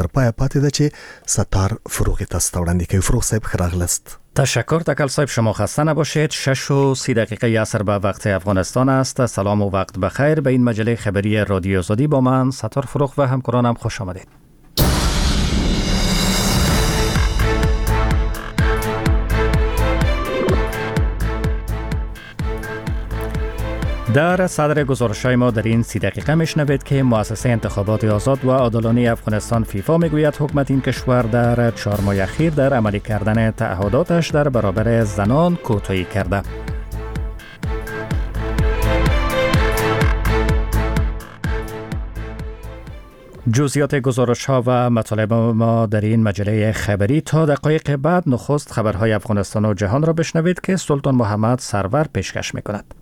تر پای پاتې ده چې ستار فروغ تاسو ته وړاندې کوي. فروغ صاحب خراغلست. تشکر تکل صاحب، شما خسته نباشید. 6:30 عصر به وقت افغانستان است. سلام و وقت بخیر. به این مجله خبری رادیو آزادی با من ستار فروغ و همکارانم خوش آمدید. در صدر گزارش‌های ما در این 30 دقیقه میشنوید که مؤسسه انتخابات آزاد و عادلانه افغانستان فیفا میگوید حکومت این کشور در 4 ماه اخیر در عملی کردن تعهداتش در برابر زنان کوتاهی کرده. جزئیات گزارش‌ها و مطالب ما در این مجله خبری. تا دقایق بعد نخست خبرهای افغانستان و جهان را بشنوید که سلطان محمد سرور پیشکش می‌کند.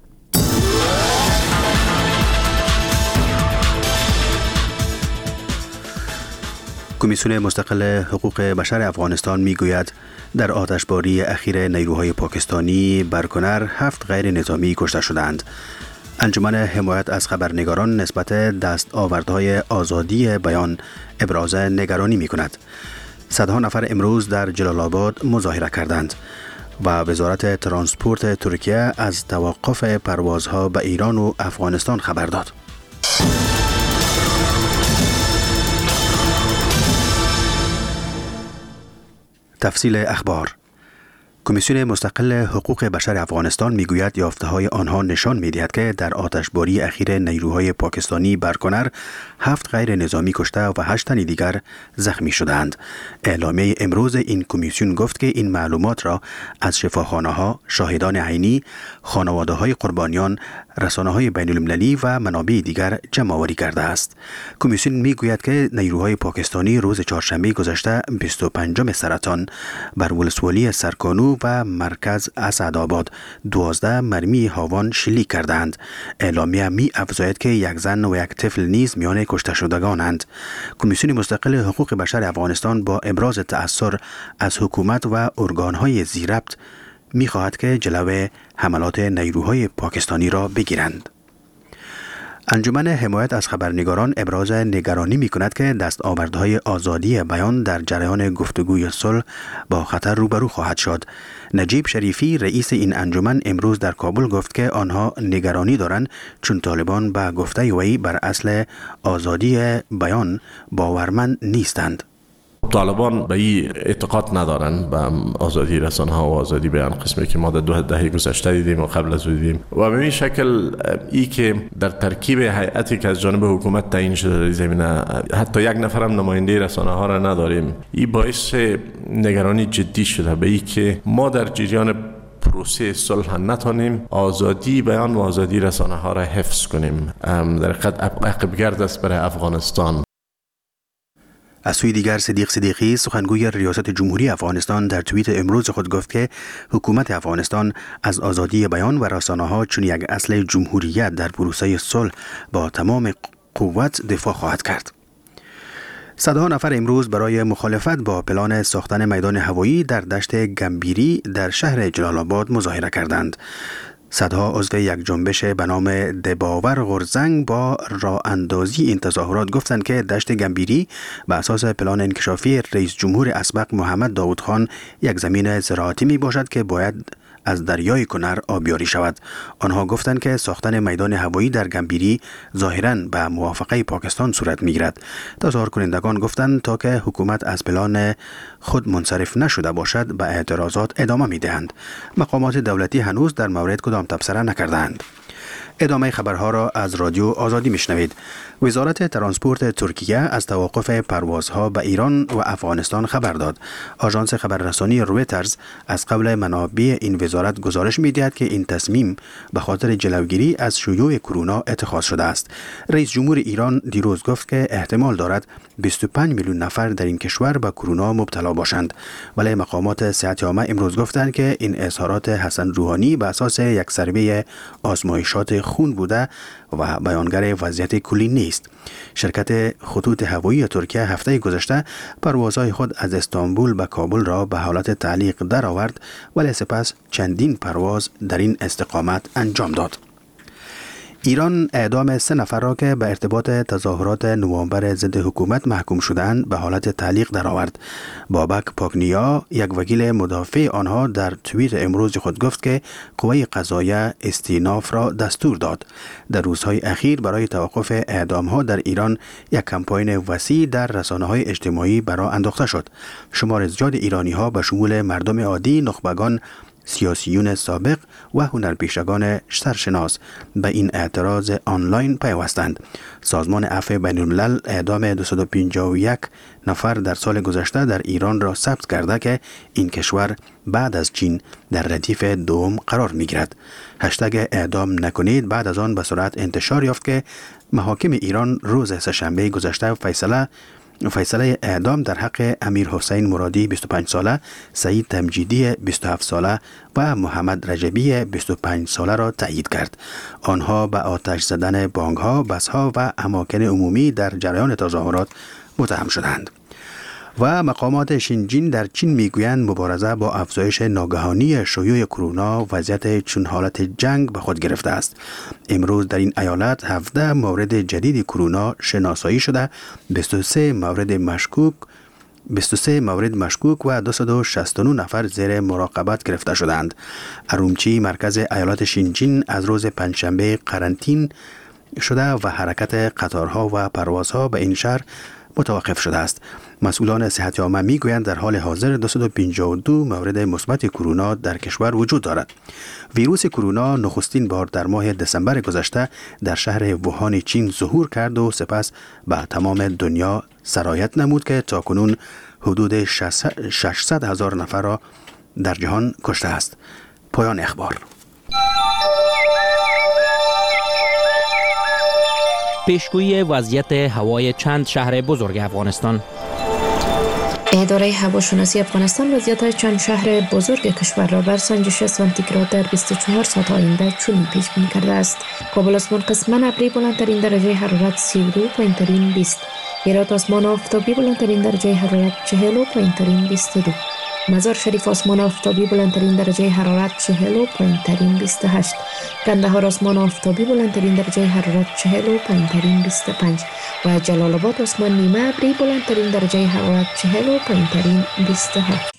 کمیسیون مستقل حقوق بشر افغانستان میگوید در آتشباری اخیر نیروهای پاکستانی بر کنر 7 غیر نظامی کشته شدند. انجمن حمایت از خبرنگاران نسبت دستاوردهای آزادی بیان ابراز نگرانی می کند. صدها نفر امروز در جلال آباد مظاهره کردند و وزارت ترانسپورت ترکیه از توقف پروازها به ایران و افغانستان خبر داد. تفصیل اخبار. کمیسیون مستقل حقوق بشر افغانستان میگوید یافته‌های آنها نشان می‌دهد که در آتشباری اخیر نیروهای پاکستانی بر کنر 7 غیر نظامی کشته و 8 تن دیگر زخمی شدند. اعلامیه امروز این کمیسیون گفت که این معلومات را از شفاخانه‌ها، شاهدان عینی، خانواده‌های قربانیان، رسانه‌های بین‌المللی و منابع دیگر جمع‌آوری کرده است. کمیسیون میگوید که نیروهای پاکستانی روز چهارشنبه گذشته 25 سرطان بر ولسوالی سرکانو و مرکز اسعدآباد 12 مرمی هاوان شلیک کردند. اعلامیه می افزاید که یک زن و یک طفل نیز میان کشته شدگانند. کمیسیون مستقل حقوق بشر افغانستان با ابراز تأثر از حکومت و ارگان‌های ذی‌ربط می خواهد که جلوی حملات نیروهای پاکستانی را بگیرند. انجمن حمایت از خبرنگاران ابراز نگرانی می کند که دستاوردهای آزادی بیان در جریان گفتگوی صلح با خطر روبرو خواهد شد. نجیب شریفی رئیس این انجمن امروز در کابل گفت که آنها نگرانی دارند چون طالبان به گفته وی بر اصل آزادی بیان باورمند نیستند. طالبان به این اعتقاد ندارن به آزادی رسانه ها و آزادی بیان، قسمی که ما در 2 دهه گذشته دیدیم و قبل از دیدیم و به این شکل ای که در ترکیب هیئتی که از جانب حکومت تعیین شده در زمینه حتی یک نفرم نماینده رسانه ها را نداریم، این باعث نگرانی جدی شده به ای که ما در جریان پروسه صلح نتونیم آزادی بیان و آزادی رسانه ها را حفظ کنیم. در حقیقت عقبگرد است برای افغانستان. از سوی دیگر صدیق صدیقی سخنگوی ریاست جمهوری افغانستان در توییت امروز خود گفت که حکومت افغانستان از آزادی بیان و رسانه‌ها چون یک اصل جمهوریت در پروسه صلح با تمام قوت دفاع خواهد کرد. صدها نفر امروز برای مخالفت با پلان ساختن میدان هوایی در دشت گمبیری در شهر جلال آباد مظاهره کردند. صدها عضو یک جنبش به نام دباور غرزنگ با راه اندازی این تظاهرات گفتند که دشت گمبیری به اساس پلان انکشافی رئیس جمهور اسبق محمد داود خان یک زمین زراعتی می باشد که باید از دریای کنر آبیاری شود. آنها گفتند که ساختن میدان هوایی در گمبیری ظاهراً به موافقه پاکستان صورت میگیرد. تظاهر کنندگان گفتند تا که حکومت از پلان خود منصرف نشده باشد به اعتراضات ادامه میدهند. مقامات دولتی هنوز در مورد کدام تبصره نکردند. ادامه خبرها را از رادیو آزادی میشنوید. وزارت ترانسپورت ترکیه از توقف پروازها به ایران و افغانستان خبر داد. آژانس خبررسانی رویترز از قبل منابع این وزارت گزارش می‌دهد که این تصمیم به خاطر جلوگیری از شیوع کرونا اتخاذ شده است. رئیس جمهور ایران دیروز گفت که احتمال دارد 25 میلیون نفر در این کشور به کرونا مبتلا باشند، ولی مقامات صحت عامه امروز گفتند که این اظهارات حسن روحانی به اساس یک سروی آزمایشات خون بوده و بیانگر وضعیت کلی نیست. شرکت خطوط هوایی ترکیه هفته گذشته پروازهای خود از استانبول به کابل را به حالت تعلیق درآورد، ولی سپس چندین پرواز در این استقامت انجام داد. ایران اعدام 3 نفر را که به ارتباط تظاهرات نوامبر ضد حکومت محکوم شدند به حالت تعلیق درآورد. بابک پاکنیا، یک وکیل مدافع آنها، در توییت امروز خود گفت که قوه قضاییه استیناف را دستور داد. در روزهای اخیر برای توقف اعدام‌ها در ایران یک کمپاین وسیع در رسانه‌های اجتماعی برآ انداخته شد. شمار زیاد ایرانی‌ها به شمول مردم عادی، نخبگان، سیاسیون سابق و هنرپیشگان سرشناس به این اعتراض آنلاین پیوستند. سازمان عفو بین‌الملل اعدام 251 نفر در سال گذشته در ایران را ثبت کرده که این کشور بعد از چین در ردیف دوم قرار می‌گیرد. هشتگ اعدام نکنید بعد از آن به سرعت انتشار یافت که محاکم ایران روز سه‌شنبه گذشته فیصله اعدام در حق امیر حسین مرادی 25 ساله، سعید تمجیدی 27 ساله و محمد رجبی 25 ساله را تایید کرد. آنها به آتش زدن بانک‌ها، بس‌ها و اماکن عمومی در جریان تظاهرات متهم شدند. و مقامات شینجین در چین میگویند مبارزه با افزایش ناگهانی شیوع کرونا وضعیت چون حالت جنگ به خود گرفته است. امروز در این ایالت 17 مورد جدید کرونا شناسایی شده، 23 مورد مشکوک و 269 نفر زیر مراقبت گرفته شدند. ارومچی، مرکز ایالت شینجین، از روز پنجشنبه قرنطین شده و حرکت قطارها و پروازها به این شهر متوقف شده است. مسئولان صحت عامه میگویند در حال حاضر 252 مورد مثبت کرونا در کشور وجود دارد. ویروس کرونا نخستین بار در ماه دسامبر گذشته در شهر ووهان چین ظهور کرد و سپس به تمام دنیا سرایت نمود که تاکنون حدود 600,000 نفر را در جهان کشته است. پایان اخبار. پیشگویی وضعیت هوای چند شهر بزرگ افغانستان. اداره هواشناسی افغانستان وضعیت چند شهر بزرگ کشور را بر سنجش سانتیگراد در 24 ساعت آینده چنین پیش بینی کرده است: کابل آسمان قسماً ابری، بلندترین درجه حرارت 32، پایین‌ترین 20. هرات آسمان آفتابی، بلندترین درجه حرارت 40 و پایین‌ترین 22. مزار شریف آسمان آفتابی، بلندترین درجه حرارت 40 و پایین‌ترین 28. کندهار آسمان آفتابی، بلندترین درجه حرارت 40 و پایین‌ترین 25. و جلال آباد آسمان نیمه ابری، بلندترین درجه حرارت 40 و پایین‌ترین 27.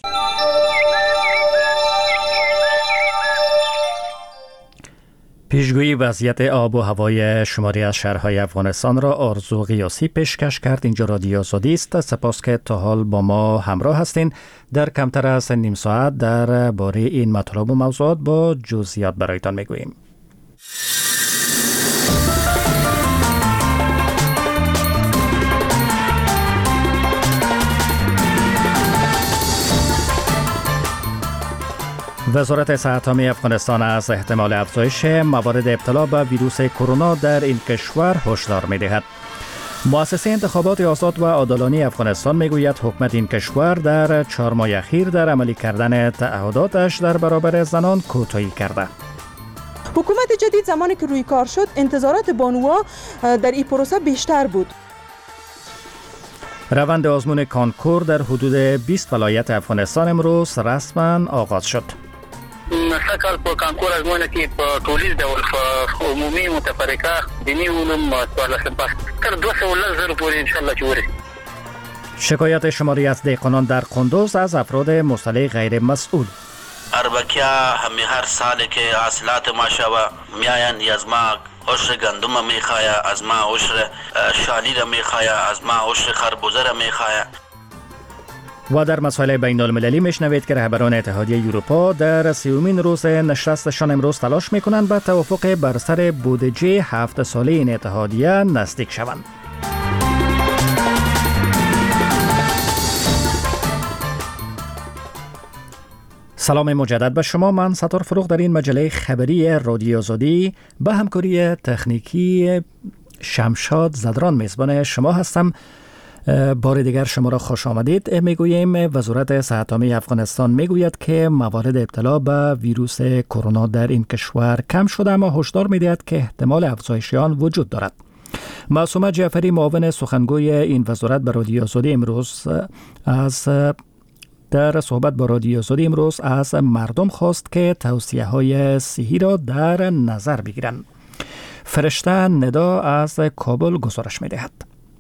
پیشگویی وضعیت آب و هوای شماری از شهرهای افغانستان را آرزو قیاسی پیشکش کرد. اینجا رادیو آزادی است. سپاس که تا حال با ما همراه هستین. در کمتر از نیم ساعت در باره این مطالب و موضوعات با جزئیات برایتان میگوییم. وزارت صحت عامه افغانستان از احتمال افزایش موارد ابتلا به ویروس کرونا در این کشور هشدار می‌دهد. مؤسسه انتخابات آزاد و عادلانه افغانستان میگوید حکومت این کشور در 4 ماه اخیر در عملی کردن تعهداتش در برابر زنان کوتاهی کرده. حکومت جدید زمانی که روی کار شد، انتظارات بانوها در این پروسه بیشتر بود. روند آزمون کانکور در حدود 20 ولایت افغانستان امروز رسما آغاز شد. سږ په کانکور ازموینه کې په ټولیز ډول په عمومي متفرقه دینی علوم 14 تر 210,000 پورې ان شاء الله چې ورسي. شکایت شماری از دهقانان در قندوز از افراد مسلح غیر مسئول. اربکیا همه هر ساله که حاصلات ما شوه میاین از ما عشر گندم میخواه، از ما عشر شالی را میخواه، از ما عشر خربوزه را میخواه. و در مسائل بین المللی میشنوید که رهبران اتحادیه اروپا در 30مین روز نشستشان امروز تلاش میکنند به توافق بر سر بودجه 7 ساله این اتحادیه نزدیک شوند. سلام مجدد به شما. من ستار فروغ در این مجله خبری رادیو آزادی به همکاری تکنیکی شمشاد زدران میزبان شما هستم. بار دیگر شما را خوش آمدید میگوییم. وزارت صحت عامه افغانستان میگوید که موارد ابتلا به ویروس کرونا در این کشور کم شده، اما هشدار میدهد که احتمال افزایش آن وجود دارد. معصومه جعفری، معاون سخنگوی این وزارت، به رادیو آزادی امروز در صحبت با رادیو آزادی امروز از مردم خواست که توصیه‌های صحی را در نظر بگیرند. فرشته ندا از کابل گزارش می‌دهد.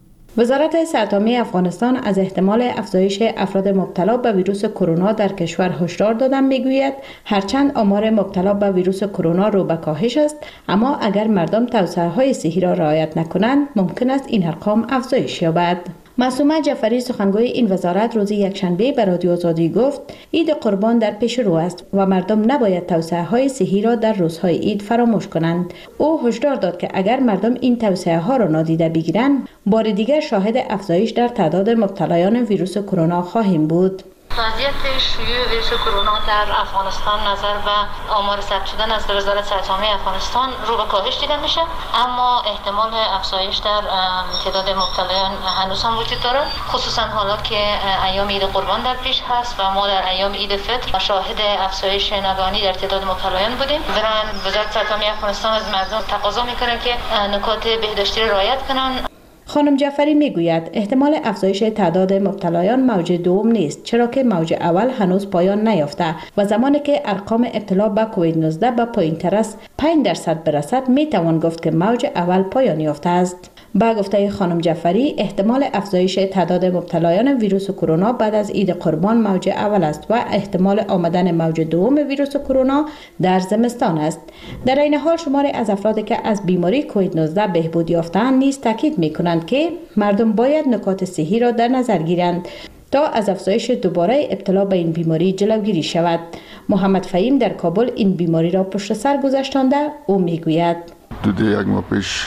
وزارت صحت عامه افغانستان از احتمال افزایش افراد مبتلا به ویروس کرونا در کشور هشدار دادن میگوید هرچند آمار مبتلا به ویروس کرونا رو به کاهش است، اما اگر مردم توصیه‌های صحی را رعایت نکنند ممکن است این ارقام افزایش یابد. معصومه جعفری سخنگوی این وزارت روز یکشنبه به رادیو آزادی گفت عید قربان در پیش رو است و مردم نباید توصیه‌های صحی را در روزهای عید فراموش کنند. او هشدار داد که اگر مردم این توصیه‌ها را نادیده بگیرند بار دیگر شاهد افزایش در تعداد مبتلایان ویروس کرونا خواهیم بود. وضعیت شیوع ویروس کرونا در افغانستان نظر به آمار ثبت شده از وزارت صحت عامه افغانستان رو به کاهش دیده میشه، اما احتمال افزایش در تعداد مبتلایان هنوز هم وجود داره، خصوصا حالا که ایام عید قربان در پیش هست و ما در ایام عید فطر شاهد افزایش ناگهانی در تعداد مبتلایان بودیم. برای وزارت صحت عامه افغانستان از مردم تقاضا میکنه که نکات بهداشتی را رعایت کنن. خانم جعفری میگوید احتمال افزایش تعداد مبتلایان موج دوم نیست، چرا که موج اول هنوز پایان نیافته و زمانی که ارقام ابتلا به کووید 19 به پایین‌تر از 5% برسد میتوان گفت که موج اول پایان یافته است. با گفته خانم جعفری احتمال افزایش تعداد مبتلایان ویروس کرونا بعد از عید قربان موج اول است و احتمال آمدن موج دوم ویروس کرونا در زمستان است. در این حال شماری از افرادی که از بیماری کووید 19 بهبود یافته‌اند نیز تاکید می‌کنند که مردم باید نکات صحی را در نظر گیرند تا از افزایش دوباره ابتلا به این بیماری جلوگیری شود. محمد فهیم در کابل این بیماری را پشت سر گذاشتانده او میگوید یک ماه پیش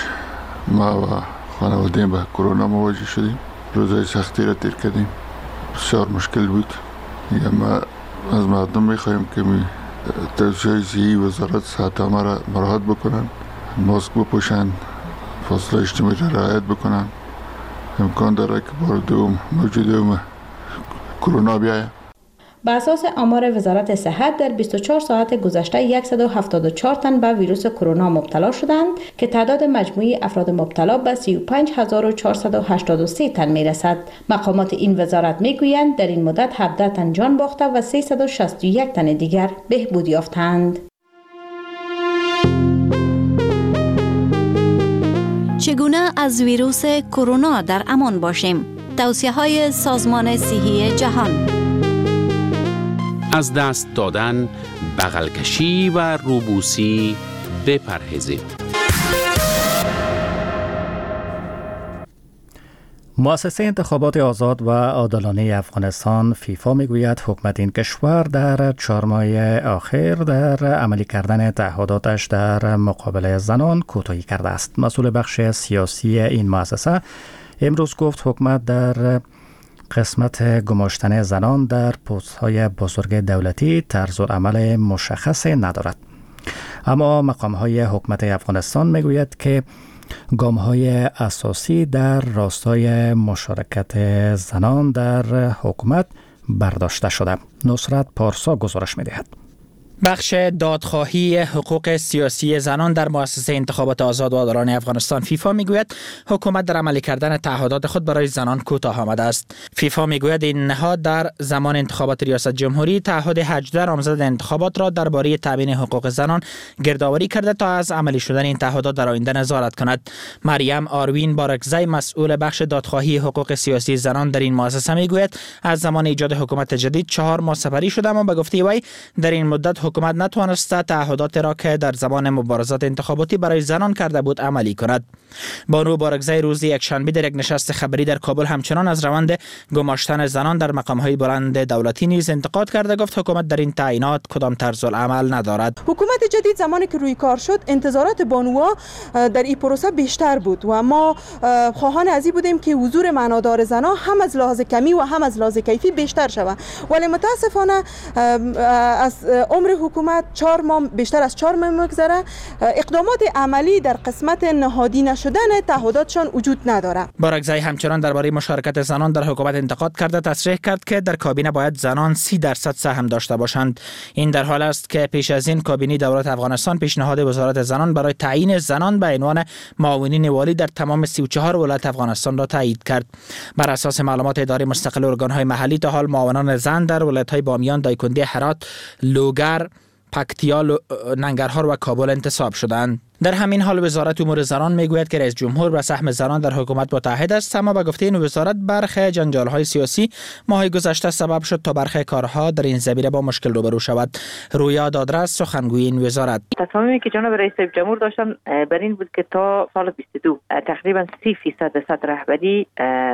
ما و خانواده به کرونا مواجه شدیم. روزهای سختی را تیر کردیم، بسیار مشکل بود. ما از مردم میخواهیم که توصیه صحی وزارت صحت عامه را مراعات بکنن، ماسک بپوشن، فاصله اجتماعی را رعایت بکنن. امکان داره که بار دوم موج دوم کرونا بیاید. بر اساس آمار وزارت صحت در 24 ساعت گذشته 174 تن به ویروس کرونا مبتلا شدند که تعداد مجموعی افراد مبتلا به 35483 تن میرسد. مقامات این وزارت میگویند در این مدت 17 تن جان باخته و 361 تن دیگر بهبود یافتند. چگونه از ویروس کرونا در امان باشیم؟ توصیه‌های سازمان صحی جهان: از دست دادن، بغل کشی و روبوسی بپرهیزید. مؤسسه انتخابات آزاد و عادلانه افغانستان فیفا میگوید حکومت این کشور در 4 ماه اخیر در عملی کردن تعهداتش در مقابل زنان کوتاهی کرده است. مسئول بخش سیاسی این مؤسسه امروز گفت حکومت در قسمت گماشتن زنان در پست‌های بزرگ دولتی طرزالعمل مشخصی ندارد. اما مقام‌های حکومت افغانستان میگوید که گام‌های اساسی در راستای مشارکت زنان در حکومت برداشته شده. نصرت پارسا گزارش می‌دهد. بخش دادخواهی حقوق سیاسی زنان در مؤسسه انتخابات آزاد و عادلانه افغانستان فیفا میگوید حکومت در عملی کردن تعهدات خود برای زنان کوتاه آمده است. فیفا میگوید این نهاد در زمان انتخابات ریاست جمهوری تعهد 18 نامزد انتخابات را درباره تامین حقوق زنان گردآوری کرده تا از عملی شدن این تعهدات در آینده نظارت کند. مریم آروین بارکزی مسئول بخش دادخواهی حقوق سیاسی زنان در این مؤسسه میگوید از زمان ایجاد حکومت جدید 4 ماه سپری شده، اما به گفته وی در این مدت حکومت نتوانسته تعهدات را که در زمان مبارزات انتخاباتی برای زنان کرده بود عملی کند. بانو بارکزی روز یکشنبه در یک نشست خبری در کابل همچنان از روند گماشتن زنان در مقام‌های بلند دولتی نیز انتقاد کرده. گفت حکومت در این تعیینات کدام طرز العمل ندارد. حکومت جدید زمانی که روی کار شد انتظارات بانوها در این پروسه بیشتر بود و ما خواهان از این بودیم که حضور معنادار زنان هم از لحاظ کمی و هم از لحاظ کیفی بیشتر شود، ولی متاسفانه از عمر حکومت 4 ماه بیشتر از 4 ماه میگذره، اقدامات عملی در قسمت نهادی نشدن تعهداتشان وجود نداره. بارکزی همچنان درباره مشارکت زنان در حکومت انتقاد کرده. تصریح کرد که در کابینه باید زنان 30% سهم داشته باشند. این در حال است که پیش از این کابینه دولت افغانستان پیشنهاد وزارت زنان برای تعیین زنان به عنوان معاونین والی در تمام 34 ولایت افغانستان را تایید کرد. بر اساس معلومات اداره مستقل ارگان‌های محلی تا حال معاونان زن در ولایت‌های بامیان، دایکنډي، هرات، لوګر، پکتیا، ننگرهار و کابل انتصاب شدند. در همین حال وزارت امور زنان میگوید که رئیس جمهور و سهم زنان در حکومت متحد است، اما به گفته این وزارت برخی جنجال‌های سیاسی ماه گذشته سبب شد تا برخی کارها در این زمینه با مشکل روبرو شود. رویا دادرس سخنگوی این وزارت: تصمیمی که جناب رئیس جمهور داشتن بر این بود که تا سال 22 تقریبا 30% سطح رهبری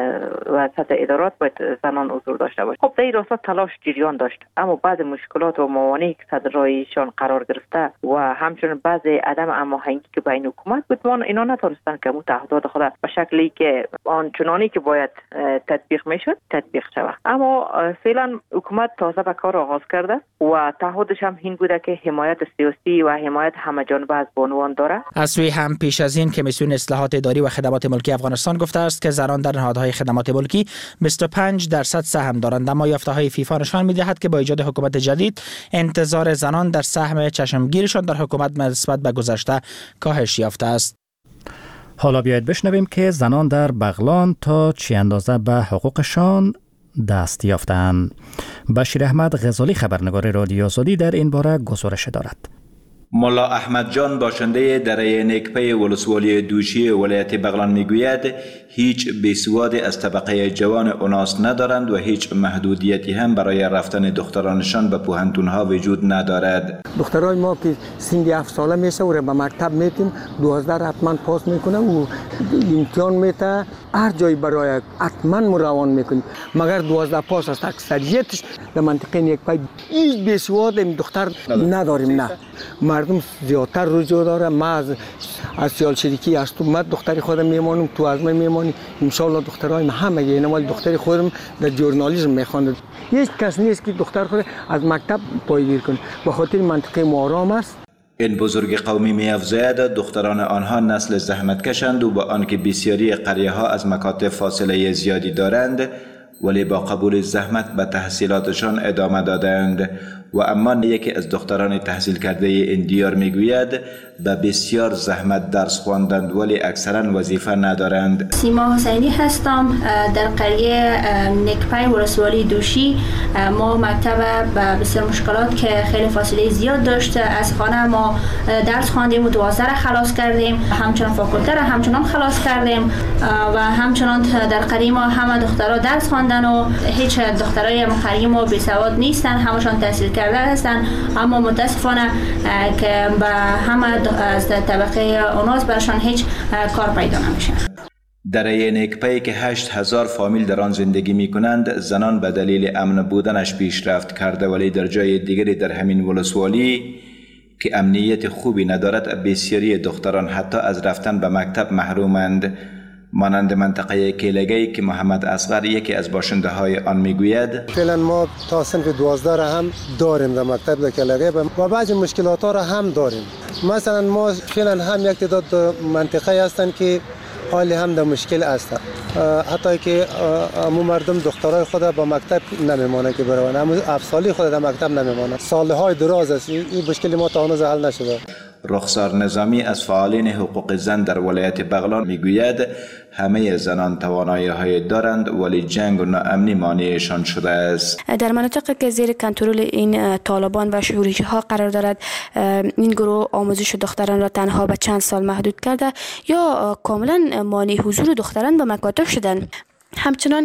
و سطح ادارات باید زنان حضور داشته باشه. خب در این راستا تلاش جریان داشت، اما بعض مشکلات و موانعی که صدر رایشان قرار گرفته و همچنین بعض عدم هماهنگی که بین حکومت بود، اینا نتونستن که مو تعهدات خود به شکلی که آنچنانی که باید تطبیق میشد تطبیق شود. اما فعلا حکومت تازه به کار آغاز کرده و تعهدش هم این بوده که حمایت سیاسی و حمایت همه‌جانبه از بانوان داره. از سوی هم پیش از این کمیسیون اصلاحات اداری و خدمات ملکی افغانستان گفته است که زنان در نهادهای خدمات ملکی 25% سهم دارند، اما یافته‌های فیفا نشان می‌دهد که با ایجاد حکومت جدید انتظار زنان در سهم چشمگیرشان در حکومت نسبت به گذشته کاهش یافته است. حالا بیایید بشنویم که زنان در بغلان تا چه اندازه به حقوقشان دست یافتند. بشیر احمد غزالی خبرنگار رادیو آزادی در این باره گزارش دارد. ملا احمد جان باشنده دره نیکپی ولسوالی دوشی ولایت بغلان میگوید هیچ بیسواد از طبقه جوان اوناس ندارند و هیچ محدودیتی هم برای رفتن دخترانشان به پوهنتونها وجود ندارد. دخترای ما که سن 7 ساله میشه و به مکتب میتیم 12 حتما پاس میکنه و امتحان میته، هر جایی برای حتما روان میکنیم، مگر 12 پاس است اکثریتش در منطقه نیکپی. هیچ بیسواد دختر نداریم. نه، مردم زیادتر رجوع داره. ما از سیال شریکی هستم، من دختری خودم میمانم تو از من میمانی، ان شاء الله دخترای ما همه یه نمال دختری خودم در ژورنالیسم میخواند. هیچ کس نیست که دختر خود از مکتب پایگیر کنه، به خاطر منطقه ما آرام است. این بزرگ قومی میافزاید دختران آنها نسل زحمت کشند و با آنکه بسیاری قریه ها از مکاتب فاصله زیادی دارند ولی با قبول زحمت به تحصیلاتشان ادامه دادند. و اما یکی از دختران تحصیل کرده این دیار میگوید به بسیار زحمت درس خواندند ولی اکثرا وظیفه ندارند. سیما حسینی هستم، در قریه نیکپی ولسوالی دوشی. ما مکتب به بسیار مشکلات که خیلی فاصله زیاد داشته از خانه ما درس خواندیم و 12 را خلاص کردیم، همچنان فاکولته را همچنان خلاص کردیم و همچنان در قریه ما همه دخترها درس خواندن و هیچ دخترای قریه ما بی سواد نیستن، همشان تحصیل کرده هستن، اما متاسفانه که به همه از طبقه اوناس برشان هیچ کار پیدا نمیشه. دره نیکپی که 8000 فامیل در آن زندگی می کنند، زنان به دلیل امن بودنش پیشرفت کرده ولی در جای دیگری در همین ولسوالی که امنیت خوبی ندارد بسیاری دختران حتی از رفتن به مکتب محرومند. مانند منطقه کیلگی که محمد اصغر یکی از باشنده های آن میگوید فعلا ما تا صنف 12 را هم داریم در مکتب در کیلگی و بعضی مشکلات ها را هم داریم. مثلا ما فعلا هم یک تعداد منطقه هستند که حالی هم در مشکل است، حتی که امو مردم دخترای خود با مکتب نمیمانه که بروند، امو افسالی خود در مکتب نمیمانه. سالهای دراز است این مشکل ما تا هنوز حل نشده. رخسار نظامی از فعالین حقوق زن در ولایت بغلان میگوید همه زنان توانایی‌های دارند ولی جنگ و ناامنی مانعشان شده است. در مناطقی که زیر کنترل این طالبان و شورشی‌ها قرار دارد، این گروه آموزش دختران را تنها به چند سال محدود کرده یا کاملا مانع حضور دختران به مکاتب شدند. همچنان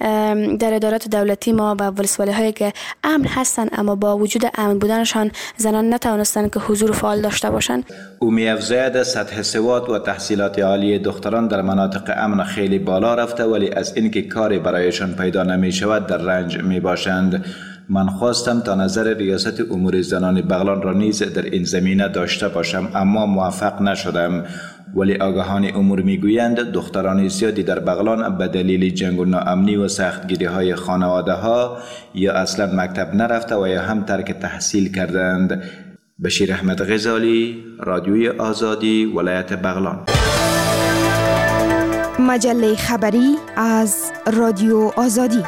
در ادارات دولتی ما با ولسوالی هایی که امن هستند اما با وجود امن بودنشان زنان نتوانستند که حضور فعال داشته باشند. او می‌افزاید سطح سواد و تحصیلات عالی دختران در مناطق امن خیلی بالا رفته ولی از اینکه کاری برایشان پیدا نمی شود در رنج می باشند. من خواستم تا نظر ریاست امور زنان بغلان را نیز در این زمینه داشته باشم اما موفق نشدم. ولی آگاهان امور میگویند دختران زیادی در بغلان به دلیل جنگ و ناامنی و سختگیری های خانواده ها یا اصلا مکتب نرفته و یا هم ترک تحصیل کردند. بشیر احمد غزالی، رادیوی آزادی، ولایت بغلان. مجله خبری از رادیو آزادی.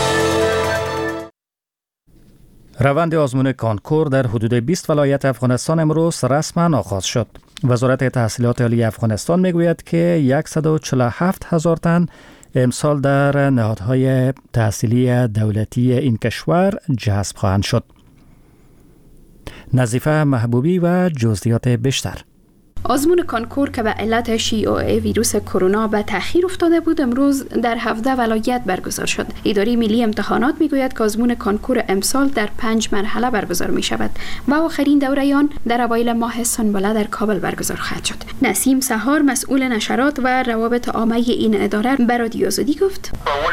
روند آزمون کانکور در حدود 20 ولایت افغانستان امروز رسما آغاز شد. وزارت تحصیلات عالی افغانستان میگوید که 147,000 تن امسال در نهادهای تحصیلی دولتی این کشور جذب خواهند شد. نظیفه محبوبی و جزئیات بیشتر. آزمون کانکور که به علت شیوع ویروس کرونا به تأخیر افتاده بود امروز در 17 ولایت برگزار شد. اداره ملی امتحانات میگوید که آزمون کانکور امسال در 5 مرحله برگزار می شود و آخرین دوره آن در اوایل ماه سنبله در کابل برگزار خواهد شد. نسیم سحار مسئول نشرات و روابط عامه این اداره به رادیو آزادی گفت: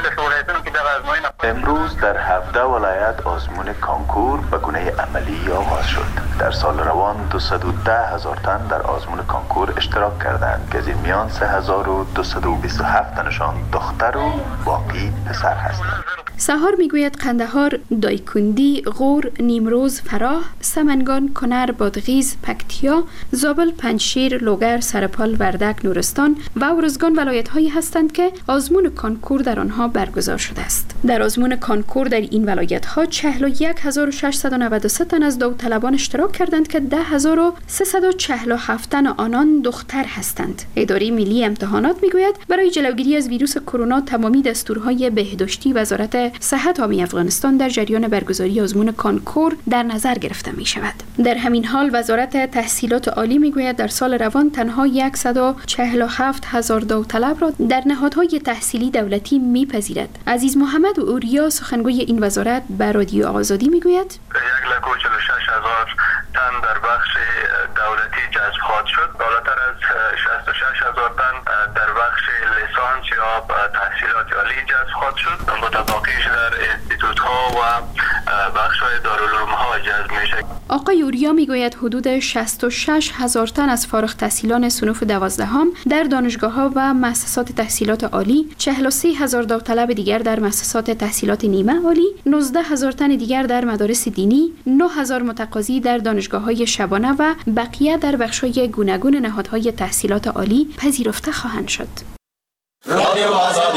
امروز در 17 ولایت آزمون کانکور به گونه عملی آغاز شد. در سال روان 210,000 تن در آزمون کانکور اشتراک کردند که از این میان 3,227 تنشان دختر و باقی پسر هستند. سحار میگوید قندهار، دایکندی، غور، نیمروز، فراه، سمنگان، کنر، بادغیس، پکتیا، زابل، پنجشیر، لوگر، سرپال، وردک، نورستان و ارزگان ولایت‌هایی هستند که آزمون کانکور در آنها برگزار شده است. در آزمون کانکور در این ولایت‌ها 41,693 تن از داوطلبان اشتراک کردند که 10,347 تن آنان دختر هستند. اداره ملی امتحانات میگوید برای جلوگیری از ویروس کرونا تمامی دستورهای بهداشتی وزارت صحت عامه افغانستان در جریان برگزاری آزمون کانکور در نظر گرفته می شود. در همین حال وزارت تحصیلات عالی می گوید در سال روان تنها 147,000 داوطلب را در نهادهای تحصیلی دولتی می پذیرد. عزیز محمد اوریا سخنگوی این وزارت به رادیو آزادی می گوید: 1,46,000 تن در بخش دولتی جذب خواهد شد. بالاتر از 66,000 تن در بخش لیسانس یا تحصیلات عالی جذب خواهد شد. متباقیش در انستیتوت ها و بخش های دارالعلوم ها جذب میشه. آقای اوریا میگوید حدود 66,000 تن از فارغ التحصیلان صنوف 12 در دانشگاه ها و مؤسسات تحصیلات عالی، 43,000 داوطلب دیگر در مؤسسات تحصیلات نیمه عالی، 19,000 تن دیگر در مدارس دینی، 9,000 متقاضی در دانشگاه های شبانه و بقیه در بخش های گوناگون نهادهای تحصیلات عالی پذیرفته خواهند شد. رادیو آزادی.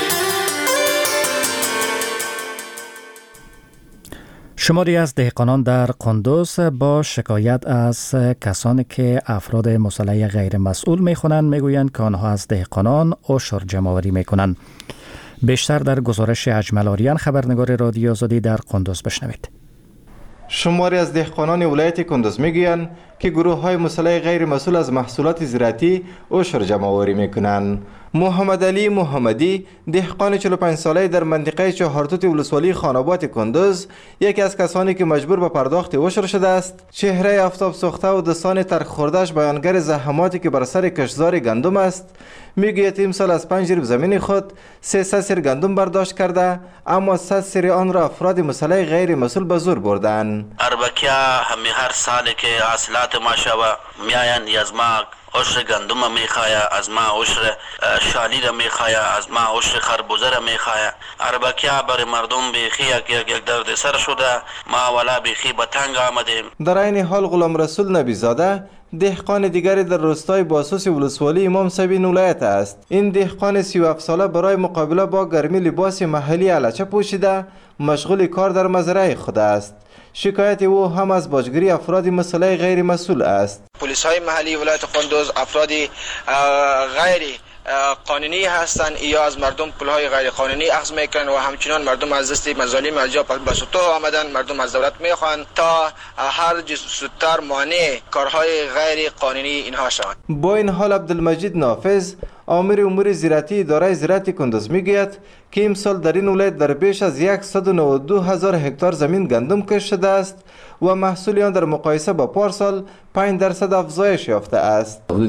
شماری از دهقانان در قندوز با شکایت از کسانی که افراد مسلح غیر مسئول میخوانند میگویند که آنها از دهقانان عشر جمع‌آوری میکنند. بیشتر در گزارش اجمل آریان خبرنگار رادیو آزادی در قندوز بشنوید. شماری از دهقانان ولایت کندوز میگویند که گروه‌های مسلح غیر مسئول از محصولات زراعتی عشر جمع‌آوری میکنند. محمد علی محمدی دهقان 45 ساله در منطقه چهارتوت ولسوالی خاناباد کندوز یکی از کسانی که مجبور به پرداخت عشر شده است، چهره آفتاب سوخته و دستان ترک خورده‌اش بیانگر زحماتی که بر سر کشتزار گندم است. میگوید امسال از 5 جریب زمین خود 300 سر گندم برداشت کرده، اما 100 سر آن را افراد مسلح غیر مسئول به زور بردند. اربکیا همه هر سال که حاصلات ما شوه میاین یزماک عشر گندم میخواه، از ما عشر شالی را میخواه، از ما عشر خربوزه را میخواه. اربکیا برای مردم بیخی یک درد سر شده، ما ولا بیخی به تنگ آمدیم. در این حال غلام رسول نبیزاده دهقان دیگری در روستای باسوس ولسوالی امام صبین ولایت است. این دهقان 37 ساله برای مقابله با گرمی لباس محلی الچه پوشیده مشغول کار در مزرعه خود است. شکایت او هم از باجگیری افراد مسلح غیر مسئول است. پلیس های محلی ولایت قندوز افراد غیر قانونی هستند یا از مردم پولهای غیر قانونی اخذ میکنند و همچنان مردم از دست مظالم از جا به سطوح آمدن. مردم از دولت میخواهند تا هر زودتر مانع کارهای غیر قانونی اینها شوند. با این حال عبدالمجید نافذ آمر امور زراعتی اداره زراعت کندوز میگوید که امسال در این ولایت در بیش از 192,000 هکتار زمین گندم کشت شده است و محصول آن در مقایسه با پارسال 5% افزایش یافته است. حدود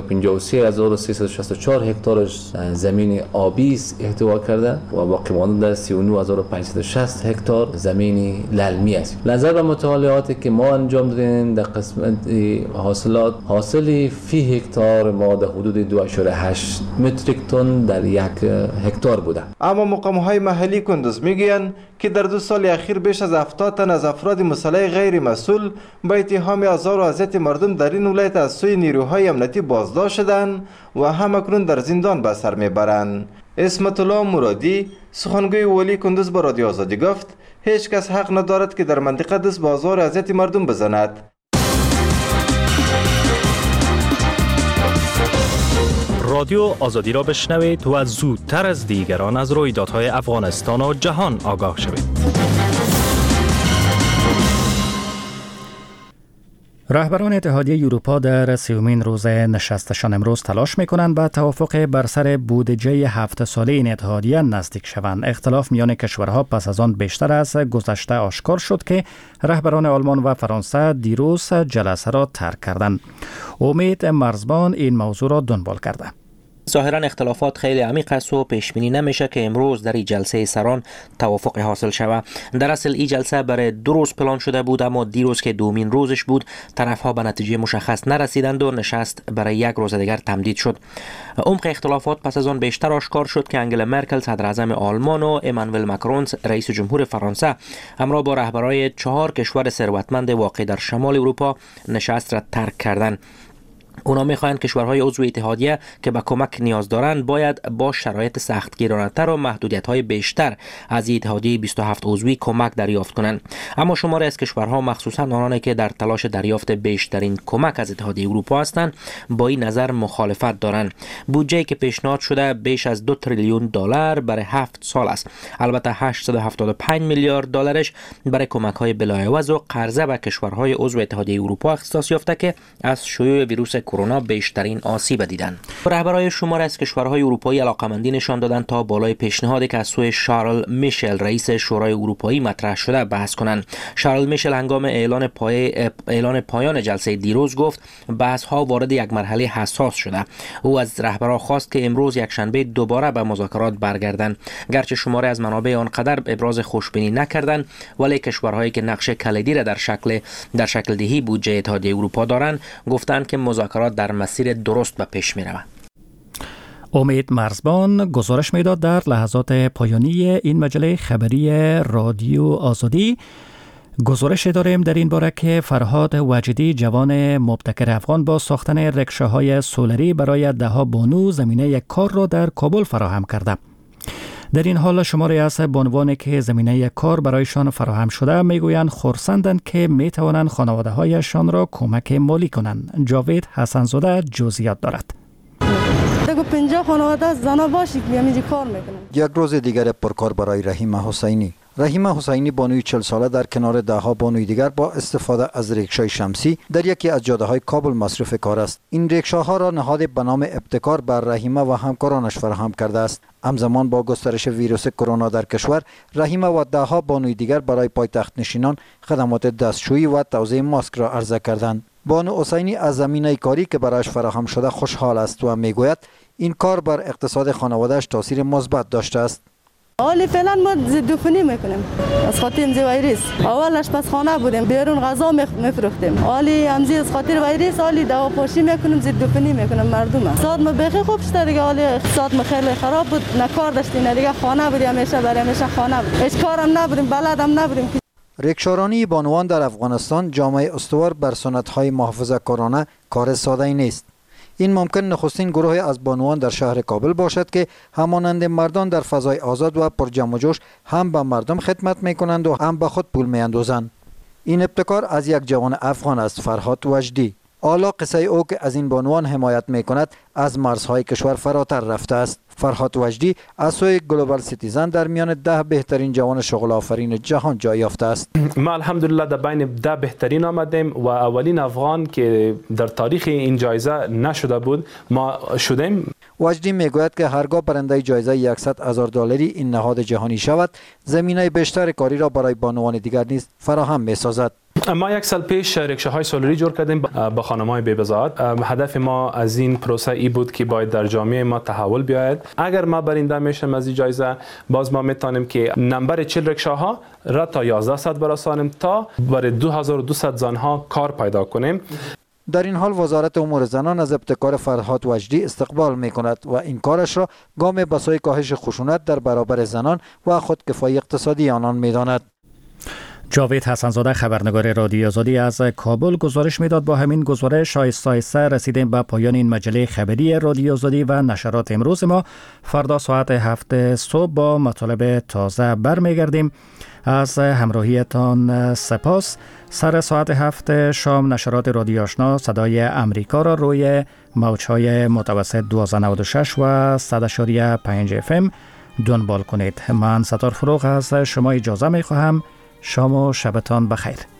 1,53,364 هکتار زمین آبی احتوا کرده و باقی مانده 39,560 هکتار زمین للمی است. نظر به مطالعاتی که ما انجام دادیم در قسمت حاصلات، حاصل فی هکتار ما در حدود 2.8 متریک تن در یک هکتار بوده. اما مقام‌های محلی کندوز میگویند که در 2 سال اخیر بیش از 70 تن از افراد مسلح غیر مسئول به اتهام آزار و اذیت مردم در این ولایت از سوی نیروهای امنیتی بازداشت شدند و همکنون در زندان به سر میبرند. اسمت الله مرادی سخنگوی والی کندوز به رادیو آزادی گفت هیچ کس حق ندارد که در منطقه دست به آزار و اذیت مردم بزند. رادیو آزادی را بشنوید و زودتر از دیگران از رویدادهای افغانستان و جهان آگاه شوید. رهبران اتحادیه اروپا در 30مین روز نشستشان امروز تلاش می‌کنند به توافق بر سر بودجه 7 ساله این اتحادیه نزدیک شوند. اختلاف میان کشورها پس از آن بیشتر از گذشته آشکار شد که رهبران آلمان و فرانسه دیروز جلسه را ترک کردند. امید مرزبان این موضوع را دنبال کرده. ظاهراً اختلافات خیلی عمیق است و پیش بینی نمیشه که امروز در این جلسه سران توافق حاصل شود. در اصل این جلسه برای 2 روز پلان شده بود، اما دیروز که دومین روزش بود طرفها به نتیجه مشخص نرسیدند و نشست برای 1 روز دیگر تمدید شد. عمق اختلافات پس از آن بیشتر آشکار شد که انگلا مرکل صدر اعظم آلمان و امانوئل ماکرون رئیس جمهور فرانسه همراه با رهبرای 4 کشور ثروتمند واقع در شمال اروپا نشست را ترک کردند. اونا میخواهند کشورهای عضو اتحادیه که به کمک نیاز دارند باید با شرایط سختگیرانه‌تر و محدودیت‌های بیشتر از اتحادیه 27 عضوی کمک دریافت کنند. اما شماری از کشورها مخصوصا آنانی که در تلاش دریافت بیشترین کمک از اتحادیه اروپا هستند با این نظر مخالفت دارند. بودجه‌ای که پیشنهاد شده بیش از 2 تریلیون دلار برای 7 سال است. البته 875 میلیارد دلارش برای کمک‌های بلاعوض و قرضه به کشورهای عضو اتحادیه اروپا اختصاص یافته که از شیوع ویروس کرونا بیشترین آسیب دیدند. رهبرای شمار از کشورهای اروپایی علاقمندی نشان دادند تا بالای پیشنهادی که از سوی شارل میشل رئیس شورای اروپایی مطرح شده بحث کنند. شارل میشل هنگام اعلان پایان جلسه دیروز گفت بحث‌ها وارد یک مرحله حساس شده. او از رهبران خواست که امروز یکشنبه دوباره به مذاکرات برگردند. گرچه شماری از منابع آنقدر ابراز خوشبینی نکردند، ولی کشورهایی که نقش کلیدی را در شکل دهی بودجه اتحادیه اروپا دارند گفتند که مذاکرات در مسیر درست به پیش می روند. امید مرزبان گزارش میداد در لحظات پایانی این مجله خبری رادیو آزادی. گزارش داریم در این باره که فرهاد وجدی جوان مبتکر افغان با ساختن رکشه‌های سولری برای 10 بانو زمینه کار را در کابل فراهم کرده. در این حال شماری از بانوانی که زمینه کار برایشان فراهم شده میگویند خرسندند که میتوانند خانواده هایشان را کمک مالی کنند. جاوید حسن‌زاده جزئیات دارد. 50 خانواده زنا باشی که همینجا کار میکنن. یک روز دیگر پرکار برای رحیم حسینی. رحیم حسینی بانوی 40 ساله در کنار 10 بانوی دیگر با استفاده از ریکشای شمسی در یکی از جاده‌های کابل مصروف کار است. این ریکشاها را نهاد به نام ابتکار بر رحیمه و همکارانش فراهم کرده است. همزمان با گسترش ویروس کرونا در کشور، رحیمه و 10 بانوی دیگر برای پایتخت نشینان خدمات دستشویی و توزیع ماسک را عرضه کردند. بانو حسینی از زمینه کاری که برایش فراهم شده خوشحال است و میگوید این کار بر اقتصاد خانواده‌اش تاثیر مثبت داشته است. حالی فعلا ما ضد عفونی میکنیم از خاطر ویروس. اولش پس خانه بودیم، بیرون غذا میفروختیم. حالی همزی از خاطر ویروس حالی دوا پاشی میکنیم، ضد عفونی میکنیم مردم. اقتصاد ما بخیر خوب شده دیگه. حالی اقتصاد ما خیلی خراب بود، نه کار داشتیم دیگه، خانه بودیم همیشه، برای همیشه خانه بود. هیچ کارم نبودیم، بلدم نبودیم. ریکشارانی بانوان در افغانستان جامعه استوار بر سنت‌های محافظه کارانه کار ساده‌ای نیست. این ممکن نخستین گروه از بانوان در شهر کابل باشد که همانند مردان در فضای آزاد و پر جمع و جوش هم به مردم خدمت می‌کنند و هم به خود پول می‌اندازند. این ابتکار از یک جوان افغان است، فرهاد وجدی. حالا قصه او که از این بانوان حمایت می‌کند از مرزهای کشور فراتر رفته است. فرهاد وجدی از سوی گلوبال سیتیزن در میان 10 بهترین جوان شغل آفرین جهان جای یافته است. ما الحمدلله در بین 10 بهترین آمدیم و اولین افغان که در تاریخ این جایزه نشده بود ما شدیم. وجدی میگوید که هرگاه برنده جایزه $100,000 این نهاد جهانی شود، زمینه بیشتر کاری را برای بانوان دیگر نیز فراهم می‌سازد. ما 1 سال پیش رکشه‌های سولری جور کردیم با خانم‌های بی‌بضاعت. هدف ما از این پروسه ای بود که باید در جامعه ما تحول بیاید. اگر ما برنده میشیم از این جایزه، باز ما میتونیم که نمبر 40 رکشه‌ها را تا 1100 برسانیم تا برای 2200 زنها کار پیدا کنیم. در این حال وزارت امور زنان از ابتکار فرهاد وجدی استقبال می‌کند و این کارش را گام به سوی کاهش خشونت در برابر زنان و خودکفایی اقتصادی آنان می‌داند. جاوید حسن‌زاده خبرنگار رادیو آزادی از کابل گزارش میداد. با همین گزارش آهسته رسیدیم به پایان این مجله خبری رادیو آزادی و نشرات امروز ما. فردا ساعت 7 صبح با مطالب تازه برمیگردیم. از همراهیتان سپاس. سر ساعت 7 شام نشرات رادیو آشنا صدای امریکا را روی موج‌های متوسط 1296 و 100.5 FM دنبال کنید. من ستار فروغ از شما اجازه می‌خواهم. شام و شبتان بخیر.